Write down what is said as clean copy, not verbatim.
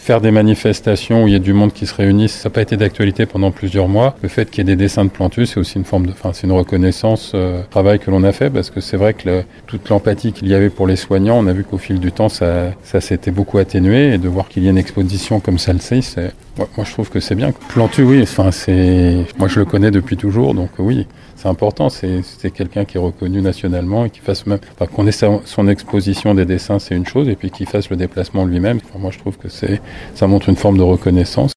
faire des manifestations où il y a du monde qui se réunissent, ça n'a pas été d'actualité pendant plusieurs mois. Le fait qu'il y ait des dessins de Plantus, c'est aussi une forme c'est une reconnaissance du travail que l'on a fait, parce que c'est vrai que toute l'empathie qu'il y avait pour les soignants, on a vu qu'au fil du temps, ça s'était beaucoup atténué, et de voir qu'il y ait une exposition comme celle-ci, moi je trouve que c'est bien. Plantu, oui, moi je le connais depuis toujours, donc oui, c'est important, c'est quelqu'un qui est reconnu nationalement et qui fasse qu'on ait son exposition des dessins, c'est une chose, et puis qu'il fasse le déplacement lui-même. Moi je trouve que ça montre une forme de reconnaissance.